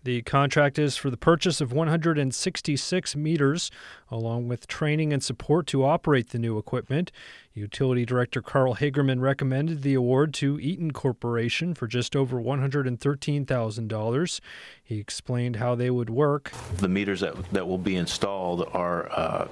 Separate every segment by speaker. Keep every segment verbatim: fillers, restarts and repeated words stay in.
Speaker 1: The contract is for the purchase of one hundred sixty-six meters, along with training and support to operate the new equipment. Utility Director Carl Hagerman recommended the award to Eaton Corporation for just over one hundred thirteen thousand dollars. He explained how they would work.
Speaker 2: The meters that, that will be installed are, uh,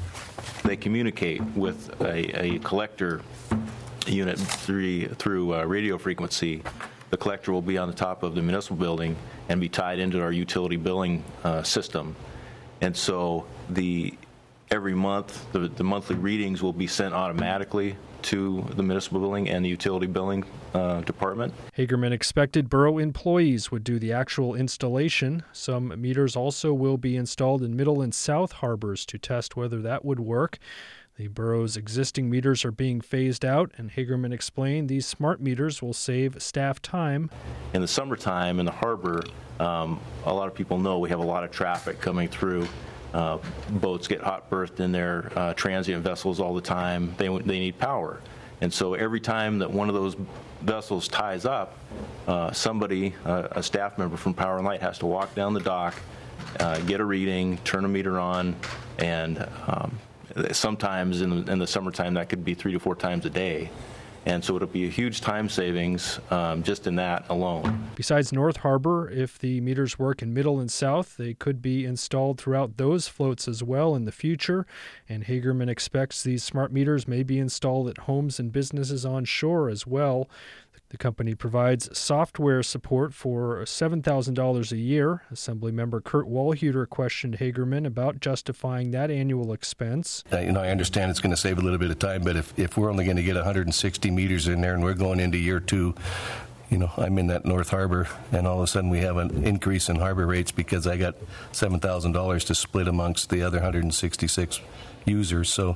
Speaker 2: they communicate with a, a collector unit through, through uh, radio frequency. The collector will be on the top of the municipal building and be tied into our utility billing uh, system. And so the every month, the, the monthly readings will be sent automatically to the municipal billing and the utility billing uh, department.
Speaker 1: Hagerman expected borough employees would do the actual installation. Some meters also will be installed in Middle and South Harbors to test whether that would work. The borough's existing meters are being phased out, and Hagerman explained these smart meters will save staff time.
Speaker 2: In the summertime in the harbor, um, a lot of people know we have a lot of traffic coming through. Uh, boats get hot berthed in their uh, transient vessels all the time. They, they need power. And so every time that one of those vessels ties up, uh, somebody, uh, a staff member from Power and Light has to walk down the dock, uh, get a reading, turn a meter on, and um, sometimes in the, in the summertime that could be three to four times a day. And so it'll be a huge time savings um, just in that alone.
Speaker 1: Besides North Harbor, if the meters work in Middle and South, they could be installed throughout those floats as well in the future. And Hagerman expects these smart meters may be installed at homes and businesses on shore as well. The company provides software support for seven thousand dollars a year. Assemblymember Kurt Walhuter questioned Hagerman about justifying that annual expense.
Speaker 3: Uh, you know, I understand it's going to save a little bit of time, but if, if we're only going to get one hundred sixty meters in there and we're going into year two, you know, I'm in that North Harbor, and all of a sudden we have an increase in harbor rates because I got seven thousand dollars to split amongst the other one hundred sixty-six users. So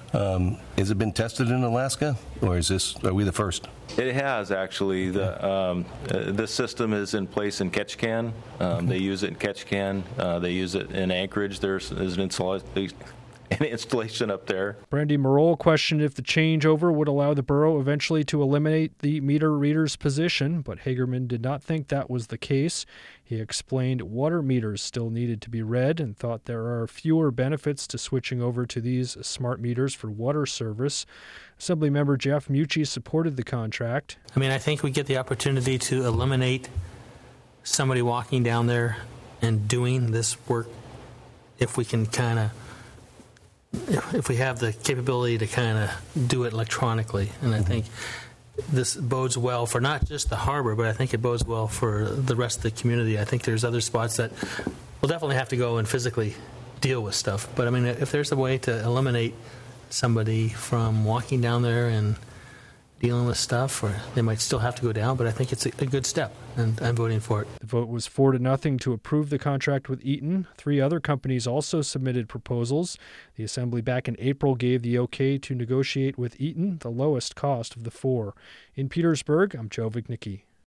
Speaker 3: um, has it been tested in Alaska, or is this, are we the first?
Speaker 2: It has, actually. The, um, uh, this system is in place in Ketchikan. Um, they use it in Ketchikan. Uh, they use it in Anchorage. There's, there's an, installa- an installation up there.
Speaker 1: Brandy Marole questioned if the changeover would allow the borough eventually to eliminate the meter reader's position, but Hagerman did not think that was the case. He explained water meters still needed to be read and thought there are fewer benefits to switching over to these smart meters for water service. Assemblymember Jeff Mucci supported the contract.
Speaker 4: I mean, I think we get the opportunity to eliminate somebody walking down there and doing this work if we can kind of, if we have the capability to kind of do it electronically. And I think this bodes well for not just the harbor, but I think it bodes well for the rest of the community. I think there's other spots that we'll definitely have to go and physically deal with stuff. But I mean, if there's a way to eliminate somebody from walking down there and dealing with stuff, or they might still have to go down, but I think it's a, a good step, and I'm voting for it.
Speaker 1: The vote was four to nothing to approve the contract with Eaton. Three other companies also submitted proposals. The Assembly back in April gave the okay to negotiate with Eaton, the lowest cost of the four. In Petersburg, I'm Joe Vignicki.